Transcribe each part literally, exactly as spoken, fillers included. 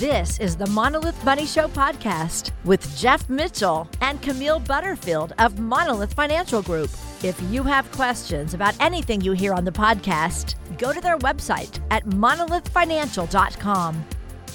This is the Monolith Money Show podcast with Jeff Mitchell and Camille Butterfield of Monolith Financial Group. If you have questions about anything you hear on the podcast, go to their website at monolith financial dot com.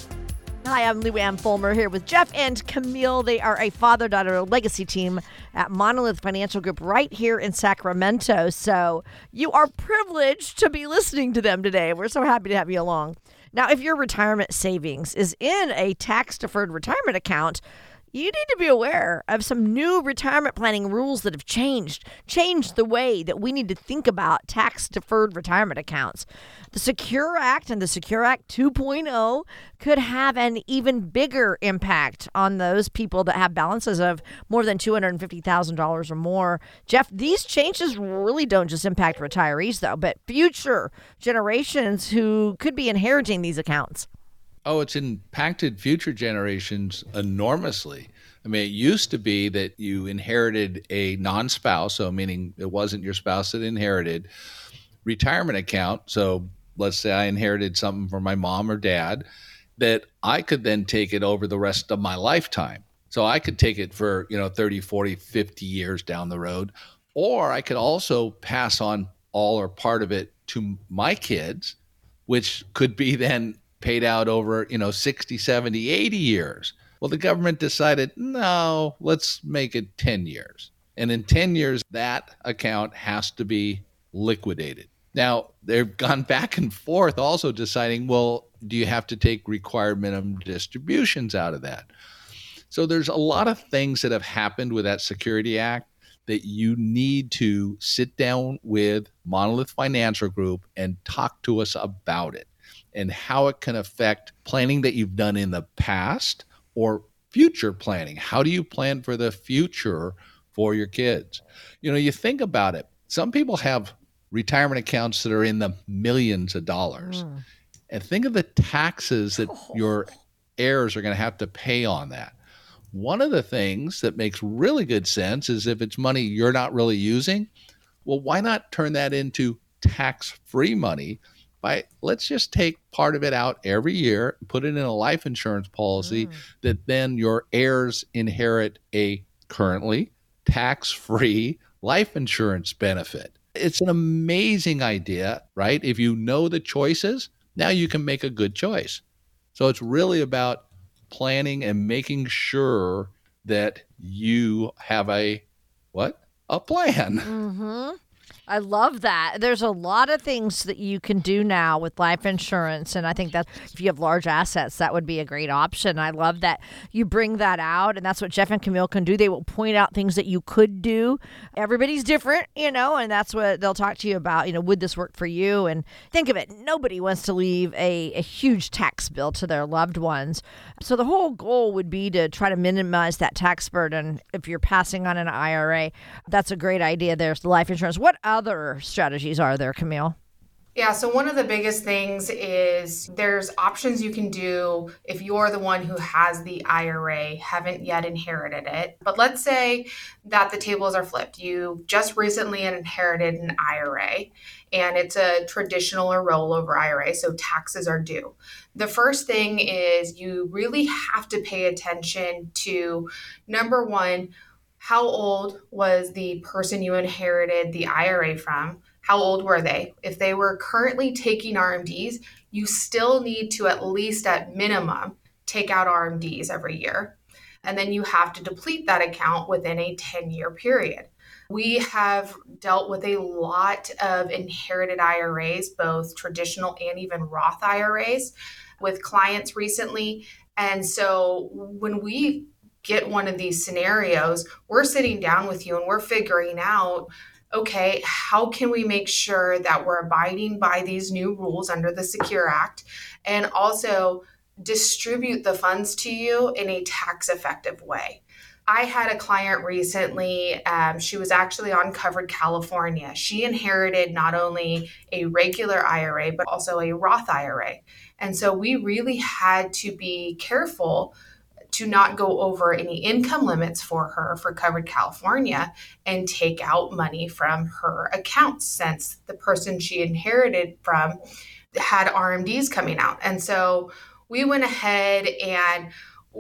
Hi, I'm Lou Ann Fulmer here with Jeff and Camille. They are a father-daughter legacy team at Monolith Financial Group right here in Sacramento. So you are privileged to be listening to them today. We're so happy to have you along. Now, if your retirement savings is in a tax-deferred retirement account, you need to be aware of some new retirement planning rules that have changed, changed the way that we need to think about tax-deferred retirement accounts. The Secure Act and the Secure Act two point oh could have an even bigger impact on those people that have balances of more than two hundred fifty thousand dollars or more. Jeff, these changes really don't just impact retirees, though, but future generations who could be inheriting these accounts. Oh, it's impacted future generations enormously. I mean, it used to be that you inherited a non-spouse, so meaning it wasn't your spouse that inherited, retirement account. So let's say I inherited something from my mom or dad, that I could then take it over the rest of my lifetime. So I could take it for, you know, thirty, forty, fifty years down the road, or I could also pass on all or part of it to my kids, which could be then paid out over, you know, sixty, seventy, eighty years. Well, the government decided, no, let's make it ten years. And in ten years, that account has to be liquidated. Now, they've gone back and forth also deciding, well, do you have to take required minimum distributions out of that? So there's a lot of things that have happened with that Security Act that you need to sit down with Monolith Financial Group and talk to us about it, and how it can affect planning that you've done in the past or future planning. How do you plan for the future for your kids? You know, you think about it. Some people have retirement accounts that are in the millions of dollars. Mm. And think of the taxes that oh. your heirs are going to have to pay on that. One of the things that makes really good sense is if it's money you're not really using, well, why not turn that into tax-free money? By let's just take part of it out every year, put it in a life insurance policy mm. that then your heirs inherit a currently tax-free life insurance benefit. It's an amazing idea, right? If you know the choices, now you can make a good choice. So it's really about planning and making sure that you have a, what? A plan. Mm-hmm. I love that. There's a lot of things that you can do now with life insurance. And I think that if you have large assets, that would be a great option. I love that you bring that out. And that's what Jeff and Camille can do. They will point out things that you could do. Everybody's different, you know, and that's what they'll talk to you about. You know, would this work for you? And think of it. Nobody wants to leave a, a huge tax bill to their loved ones. So the whole goal would be to try to minimize that tax burden if you're passing on an I R A. That's a great idea. There's the life insurance. What other strategies are there, Camille? Yeah, so one of the biggest things is there's options you can do if you're the one who has the I R A, haven't yet inherited it. But let's say that the tables are flipped. You just recently inherited an I R A, and it's a traditional or rollover I R A, so taxes are due. The first thing is you really have to pay attention to, number one, how old was the person you inherited the I R A from? How old were they? If they were currently taking R M Ds, you still need to at least at minimum take out R M Ds every year. And then you have to deplete that account within a ten-year period. We have dealt with a lot of inherited I R As, both traditional and even Roth I R As, with clients recently. And so when we get one of these scenarios, we're sitting down with you and we're figuring out, okay, how can we make sure that we're abiding by these new rules under the Secure Act, and also distribute the funds to you in a tax effective way. I had a client recently, um, she was actually on Covered California. She inherited not only a regular I R A, but also a Roth I R A. And so we really had to be careful to not go over any income limits for her for Covered California and take out money from her accounts, since the person she inherited from had R M Ds coming out. And so we went ahead and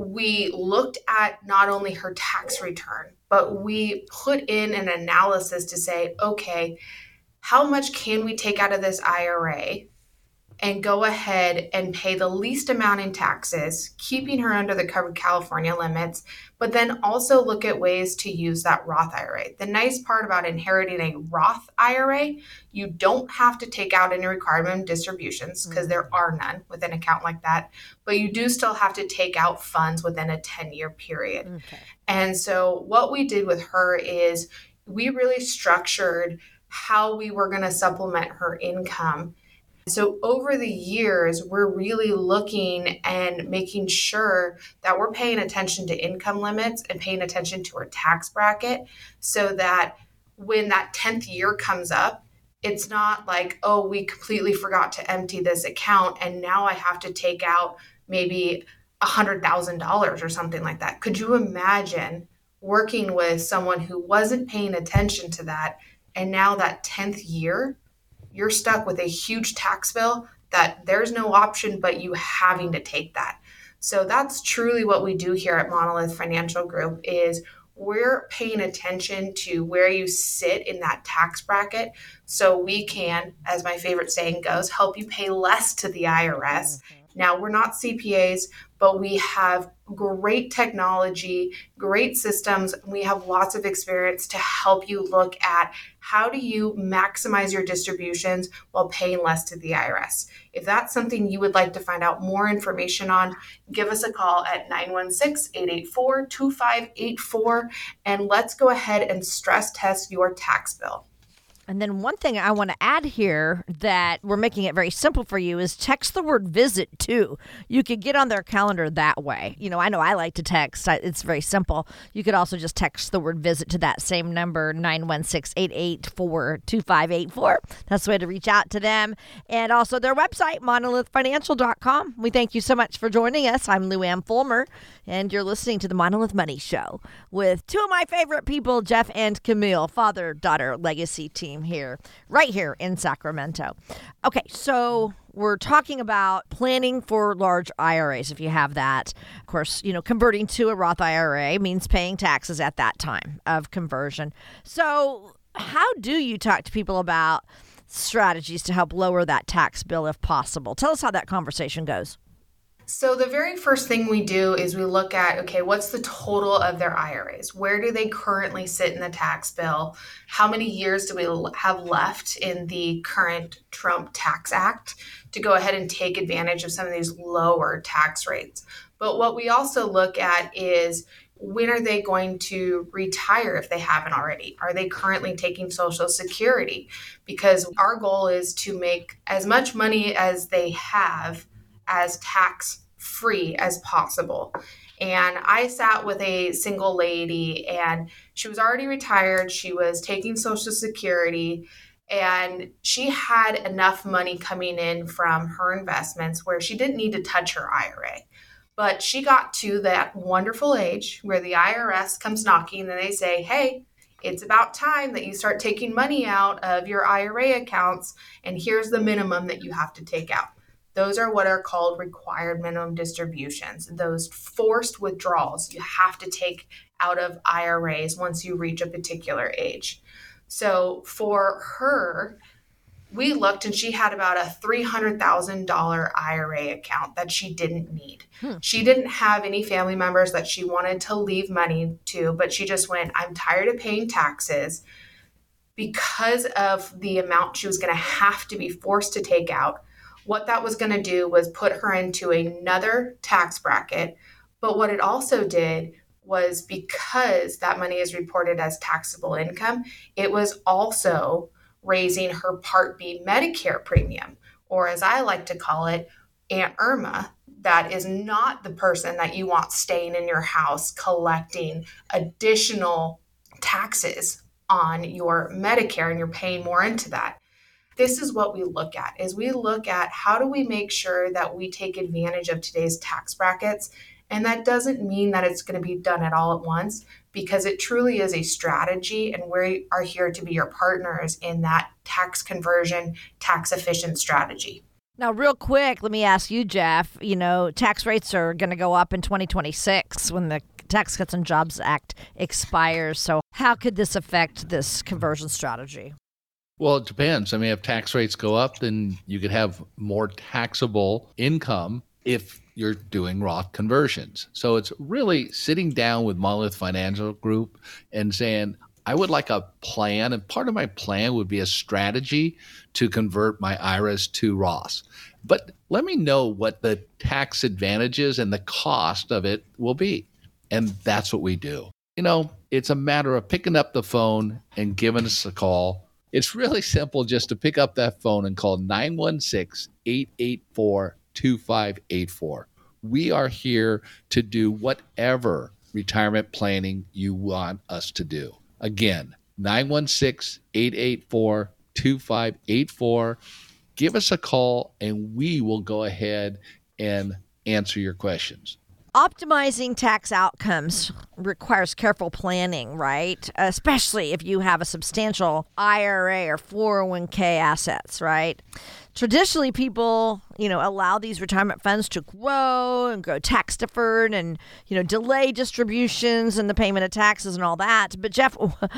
we looked at not only her tax return, but we put in an analysis to say, okay, how much can we take out of this I R A and go ahead and pay the least amount in taxes, keeping her under the covered California limits, but then also look at ways to use that Roth I R A. The nice part about inheriting a Roth I R A, you don't have to take out any requirement distributions because mm-hmm. there are none with an account like that, but you do still have to take out funds within a ten-year period. Okay. And so what we did with her is we really structured how we were going to supplement her income. So over the years, we're really looking and making sure that we're paying attention to income limits and paying attention to our tax bracket so that when that tenth year comes up, it's not like, oh, we completely forgot to empty this account and now I have to take out maybe one hundred thousand dollars or something like that. Could you imagine working with someone who wasn't paying attention to that, and now that tenth year, you're stuck with a huge tax bill that there's no option but you having to take that. So that's truly what we do here at Monolith Financial Group is we're paying attention to where you sit in that tax bracket so we can, as my favorite saying goes, help you pay less to the I R S. Mm-hmm. Now, we're not C P As, but we have great technology, great systems. We have lots of experience to help you look at how do you maximize your distributions while paying less to the I R S. If that's something you would like to find out more information on, give us a call at nine one six, eight eight four, two five eight four, and let's go ahead and stress test your tax bill. And then one thing I want to add here that we're making it very simple for you is text the word visit too. You could get on their calendar that way. You know, I know I like to text. It's very simple. You could also just text the word visit to that same number, nine one six, eight eight four, two five eight four. That's the way to reach out to them. And also their website, monolith financial dot com. We thank you so much for joining us. I'm Lou Ann Fulmer, and you're listening to the Monolith Money Show with two of my favorite people, Jeff and Camille, father-daughter legacy team here, right here in Sacramento. Okay, so we're talking about planning for large I R As if you have that. Of course, you know, converting to a Roth I R A means paying taxes at that time of conversion. So how do you talk to people about strategies to help lower that tax bill if possible? Tell us how that conversation goes. So the very first thing we do is we look at, okay, what's the total of their I R As? Where do they currently sit in the tax bill? How many years do we have left in the current Trump Tax Act to go ahead and take advantage of some of these lower tax rates? But what we also look at is when are they going to retire if they haven't already? Are they currently taking Social Security? Because our goal is to make as much money as they have as tax free as possible. And I sat with a single lady and she was already retired. She was taking Social Security and she had enough money coming in from her investments where she didn't need to touch her I R A. But she got to that wonderful age where the I R S comes knocking and they say, hey, it's about time that you start taking money out of your I R A accounts, and here's the minimum that you have to take out. Those are what are called required minimum distributions, those forced withdrawals you have to take out of I R As once you reach a particular age. So for her, we looked and she had about a three hundred thousand dollars I R A account that she didn't need. Hmm. She didn't have any family members that she wanted to leave money to, but she just went, I'm tired of paying taxes. Because of the amount she was going to have to be forced to take out, what that was going to do was put her into another tax bracket. But what it also did was, because that money is reported as taxable income, it was also raising her Part B Medicare premium, or as I like to call it, Aunt Irma. That is not the person that you want staying in your house collecting additional taxes on your Medicare, and you're paying more into that. This is what we look at, is we look at how do we make sure that we take advantage of today's tax brackets. And that doesn't mean that it's going to be done at all at once, because it truly is a strategy, and we are here to be your partners in that tax conversion, tax efficient strategy. Now, real quick, let me ask you, Jeff, you know, tax rates are going to go up in twenty twenty-six when the Tax Cuts and Jobs Act expires. So how could this affect this conversion strategy? Well, it depends. I mean, if tax rates go up, then you could have more taxable income if you're doing Roth conversions. So it's really sitting down with Monolith Financial Group and saying, I would like a plan, and part of my plan would be a strategy to convert my I R As to Roths. But let me know what the tax advantages and the cost of it will be. And that's what we do. You know, it's a matter of picking up the phone and giving us a call. It's really simple just to pick up that phone and call nine one six, eight eight four, two five eight four. We are here to do whatever retirement planning you want us to do. Again, nine one six, eight eight four, two five eight four. Give us a call and we will go ahead and answer your questions. Optimizing tax outcomes requires careful planning, right? Especially if you have a substantial I R A or four oh one k assets, right? Traditionally, people, you know, allow these retirement funds to grow and grow tax deferred and, you know, delay distributions and the payment of taxes and all that. But Jeff,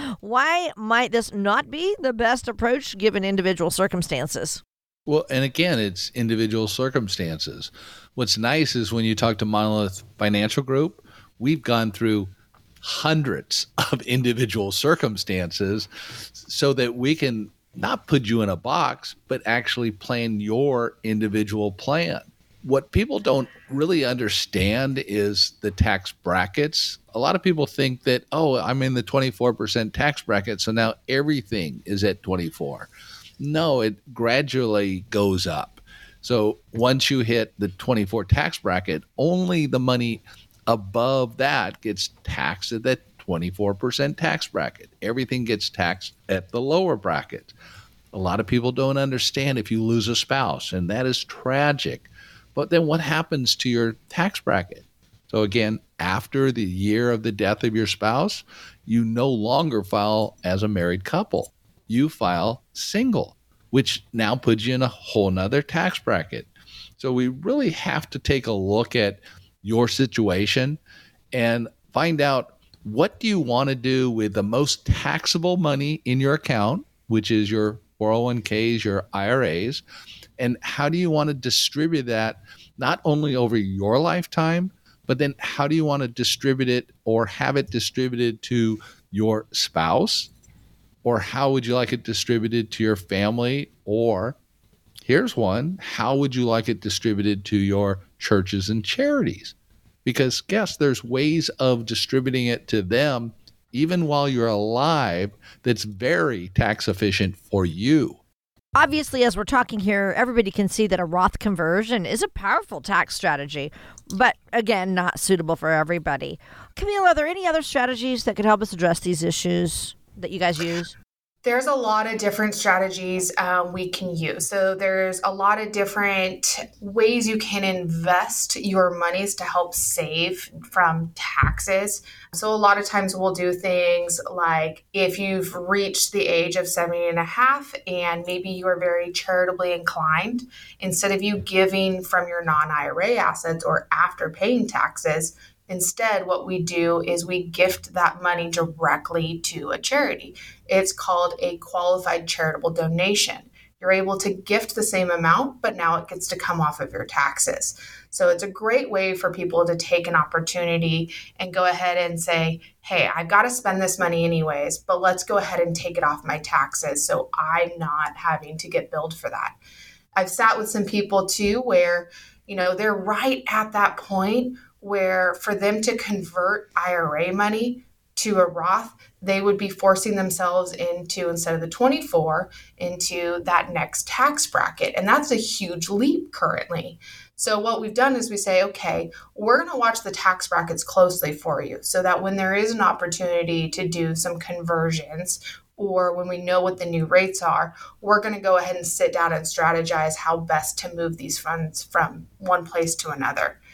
why might this not be the best approach given individual circumstances? Well, and again, it's individual circumstances. What's nice is when you talk to Monolith Financial Group, we've gone through hundreds of individual circumstances so that we can not put you in a box, but actually plan your individual plan. What people don't really understand is the tax brackets. A lot of people think that, oh, I'm in the twenty-four percent tax bracket, so now everything is at twenty-four. No, it gradually goes up. So once you hit the twenty-four tax bracket, only the money above that gets taxed at that twenty-four percent tax bracket. Everything gets taxed at the lower bracket. A lot of people don't understand if you lose a spouse, and that is tragic. But then what happens to your tax bracket? So again, after the year of the death of your spouse, you no longer file as a married couple. You file single, which now puts you in a whole nother tax bracket. So we really have to take a look at your situation and find out, what do you want to do with the most taxable money in your account, which is your four oh one k's, your I R As, and how do you want to distribute that not only over your lifetime, but then how do you want to distribute it or have it distributed to your spouse? Or how would you like it distributed to your family? Or here's one, how would you like it distributed to your churches and charities? Because guess there's ways of distributing it to them even while you're alive that's very tax efficient for you. Obviously, as we're talking here, everybody can see that a Roth conversion is a powerful tax strategy, but again, not suitable for everybody. Camille, are there any other strategies that could help us address these issues that you guys use? There's a lot of different strategies um, we can use. So there's a lot of different ways you can invest your monies to help save from taxes. So a lot of times we'll do things like if you've reached the age of seventy and a half and maybe you are very charitably inclined, instead of you giving from your non-I R A assets or after paying taxes, instead, what we do is we gift that money directly to a charity. It's called a qualified charitable donation. You're able to gift the same amount, but now it gets to come off of your taxes. So it's a great way for people to take an opportunity and go ahead and say, hey, I've got to spend this money anyways, but let's go ahead and take it off my taxes so I'm not having to get billed for that. I've sat with some people too where, you know, they're right at that point where for them to convert I R A money to a Roth, they would be forcing themselves into, instead of the twenty-four, into that next tax bracket. And that's a huge leap currently. So what we've done is we say, okay, we're going to watch the tax brackets closely for you so that when there is an opportunity to do some conversions, or when we know what the new rates are, we're going to go ahead and sit down and strategize how best to move these funds from one place to another.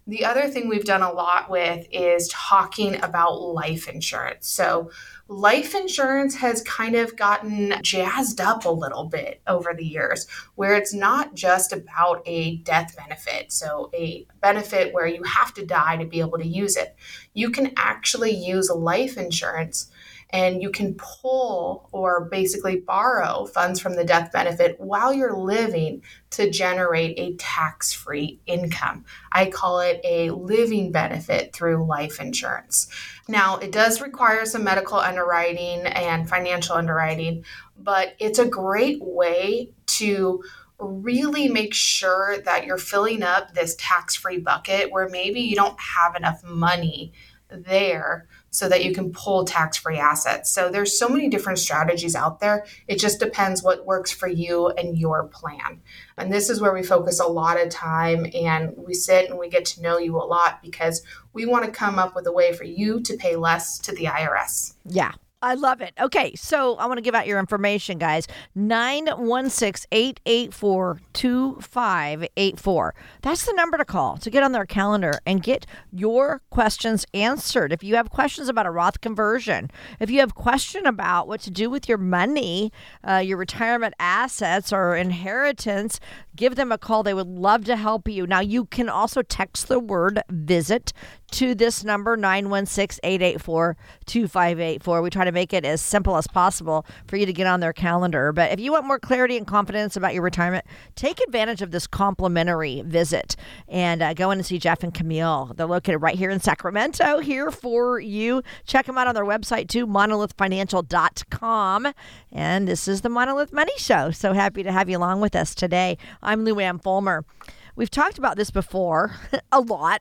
The other thing we've done a lot with is talking about life insurance. So life insurance has kind of gotten jazzed up a little bit over the years, where it's not just about a death benefit, so a benefit where you have to die to be able to use it. You can actually use life insurance and you can pull or basically borrow funds from the death benefit while you're living to generate a tax-free income. I call it a living benefit through life insurance. Now, it does require some medical underwriting and financial underwriting, but it's a great way to really make sure that you're filling up this tax-free bucket where maybe you don't have enough money there so that you can pull tax-free assets. So there's so many different strategies out there. It just depends what works for you and your plan. And this is where we focus a lot of time, and we sit and we get to know you a lot because we want to come up with a way for you to pay less to the I R S. Yeah. I love it. Okay, so I want to give out your information, guys. nine one six, eight eight four, two five eight four. That's the number to call to get on their calendar and get your questions answered. If you have questions about a Roth conversion, if you have question about what to do with your money, uh, your retirement assets or inheritance, give them a call. They would love to help you. Now, you can also text the word VISIT to this number, nine one six, eight eight four, two five eight four. We try to make it as simple as possible for you to get on their calendar. But if you want more clarity and confidence about your retirement, take advantage of this complimentary visit and uh, go in and see Jeff and Camille. They're located right here in Sacramento, here for you. Check them out on their website too, monolith financial dot com. And this is the Monolith Money Show. So happy to have you along with us today. I'm Lou Ann Fulmer. We've talked about this before a lot.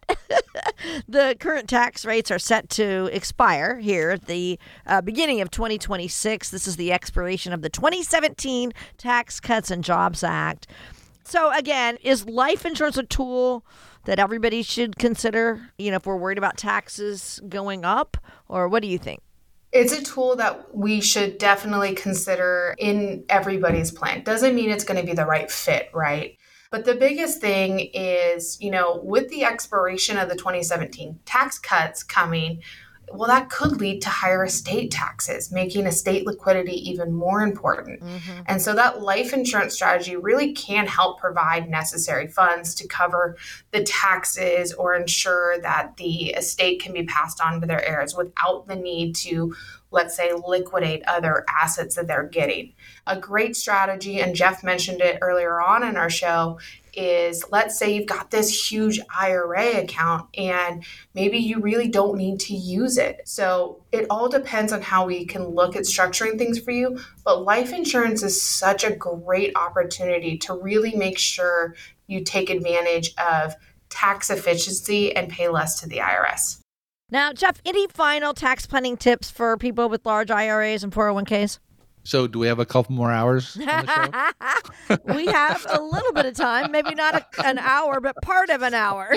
The current tax rates are set to expire here at the uh, beginning of twenty twenty-six. This is the expiration of the twenty seventeen Tax Cuts and Jobs Act. So again, is life insurance a tool that everybody should consider, you know, if we're worried about taxes going up? Or what do you think? It's a tool that we should definitely consider in everybody's plan. Doesn't mean it's going to be the right fit, right? But the biggest thing is, you know, with the expiration of the twenty seventeen tax cuts coming, well, that could lead to higher estate taxes, making estate liquidity even more important. Mm-hmm. And so that life insurance strategy really can help provide necessary funds to cover the taxes or ensure that the estate can be passed on to their heirs without the need to, let's say, liquidate other assets that they're getting. A great strategy, and Jeff mentioned it earlier on in our show, is let's say you've got this huge I R A account and maybe you really don't need to use it. So it all depends on how we can look at structuring things for you. But life insurance is such a great opportunity to really make sure you take advantage of tax efficiency and pay less to the I R S. Now, Jeff, any final tax planning tips for people with large I R As and four oh one k's? So do we have a couple more hours on the show? We have a little bit of time, maybe not a, an hour, but part of an hour.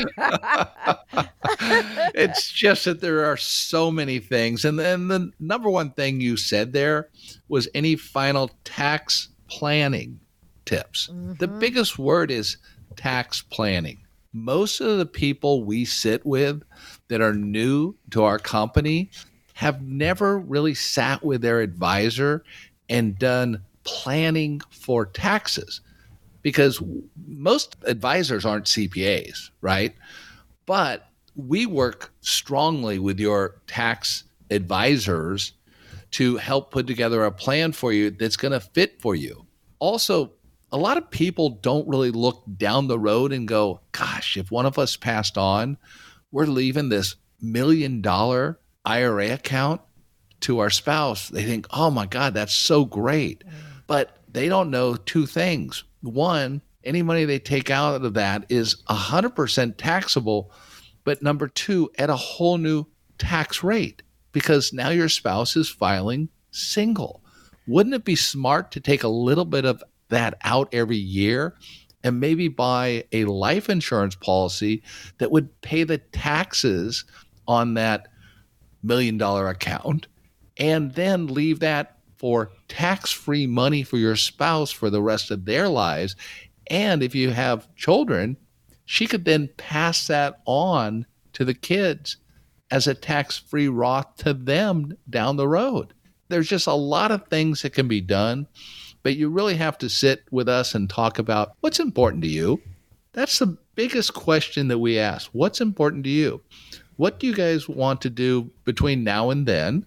It's just that there are so many things. And then the number one thing you said there was any final tax planning tips. Mm-hmm. The biggest word is tax planning. Most of the people we sit with that are new to our company have never really sat with their advisor and done planning for taxes, because most advisors aren't C P As, right? But we work strongly with your tax advisors to help put together a plan for you that's going to fit for you. Also, a lot of people don't really look down the road and go, gosh, if one of us passed on, we're leaving this million dollar I R A account to our spouse. They think, oh my God, that's so great. But they don't know two things. One, any money they take out of that is one hundred percent taxable. But number two, at a whole new tax rate, because now your spouse is filing single. Wouldn't it be smart to take a little bit of that out every year and maybe buy a life insurance policy that would pay the taxes on that million dollar account and then leave that for tax-free money for your spouse for the rest of their lives? And if you have children, she could then pass that on to the kids as a tax-free Roth to them down the road. There's just a lot of things that can be done, but you really have to sit with us and talk about what's important to you. That's the biggest question that we ask. What's important to you? What do you guys want to do between now and then?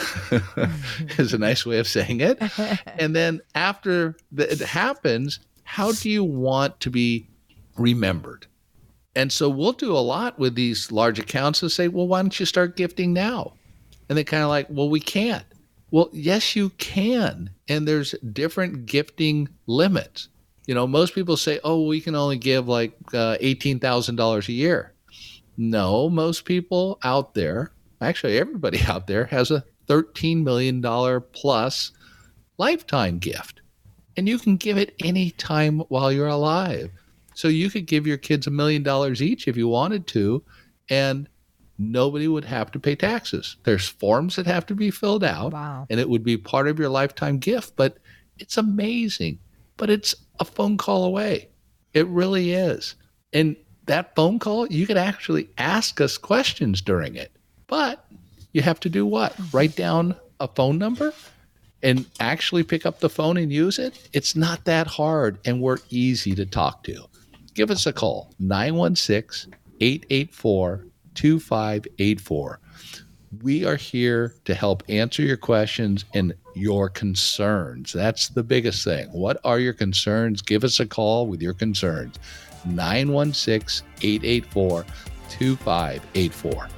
Is a nice way of saying it. And then after it happens, how do you want to be remembered? And so we'll do a lot with these large accounts to say, well, why don't you start gifting now? And they kind of like, well, we can't. Well, yes, you can. And there's different gifting limits. You know, most people say, oh, we can only give like uh, eighteen thousand dollars a year. No, most people out there, actually everybody out there, has a thirteen million dollars plus lifetime gift. And you can give it any time while you're alive. So you could give your kids a million dollars each if you wanted to, and nobody would have to pay taxes. There's forms that have to be filled out, wow. and it would be part of your lifetime gift. But it's amazing. But it's a phone call away. It really is. And that phone call, you could actually ask us questions during it. But you have to do what? Write down a phone number and actually pick up the phone and use it? It's not that hard, and we're easy to talk to. Give us a call, nine one six, eight eight four, two five eight four. We are here to help answer your questions and your concerns. That's the biggest thing. What are your concerns? Give us a call with your concerns. nine one six, eight eight four, two five eight four.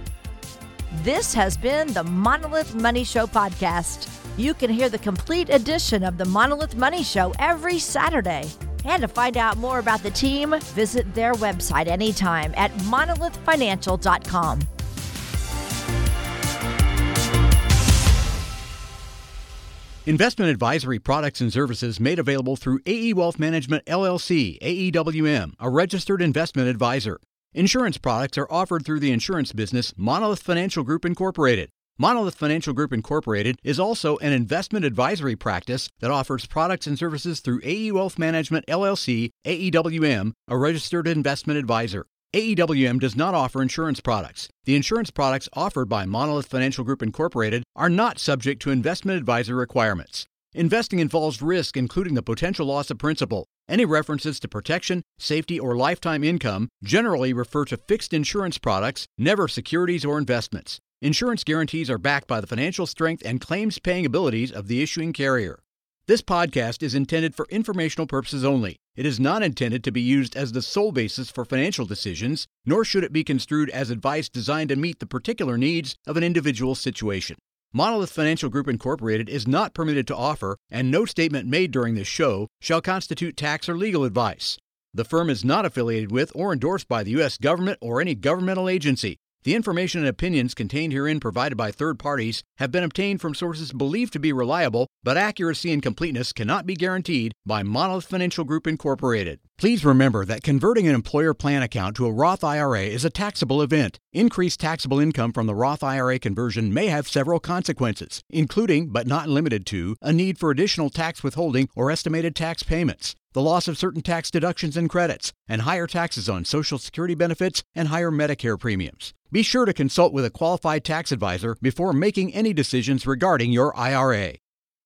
This has been the Monolith Money Show podcast. You can hear the complete edition of the Monolith Money Show every Saturday. And to find out more about the team, visit their website anytime at monolith financial dot com. Investment advisory products and services made available through A E Wealth Management, L L C, A E W M, a registered investment advisor. Insurance products are offered through the insurance business Monolith Financial Group, Incorporated. Monolith Financial Group, Incorporated is also an investment advisory practice that offers products and services through A E Wealth Management, L L C, A E W M, a registered investment advisor. A E W M does not offer insurance products. The insurance products offered by Monolith Financial Group, Incorporated are not subject to investment advisor requirements. Investing involves risk, including the potential loss of principal. Any references to protection, safety, or lifetime income generally refer to fixed insurance products, never securities or investments. Insurance guarantees are backed by the financial strength and claims-paying abilities of the issuing carrier. This podcast is intended for informational purposes only. It is not intended to be used as the sole basis for financial decisions, nor should it be construed as advice designed to meet the particular needs of an individual situation. Monolith Financial Group, Incorporated is not permitted to offer, and no statement made during this show shall constitute tax or legal advice. The firm is not affiliated with or endorsed by the U S government or any governmental agency. The information and opinions contained herein provided by third parties have been obtained from sources believed to be reliable, but accuracy and completeness cannot be guaranteed by Monolith Financial Group, Incorporated. Please remember that converting an employer plan account to a Roth I R A is a taxable event. Increased taxable income from the Roth I R A conversion may have several consequences, including, but not limited to, a need for additional tax withholding or estimated tax payments, the loss of certain tax deductions and credits, and higher taxes on Social Security benefits and higher Medicare premiums. Be sure to consult with a qualified tax advisor before making any decisions regarding your I R A.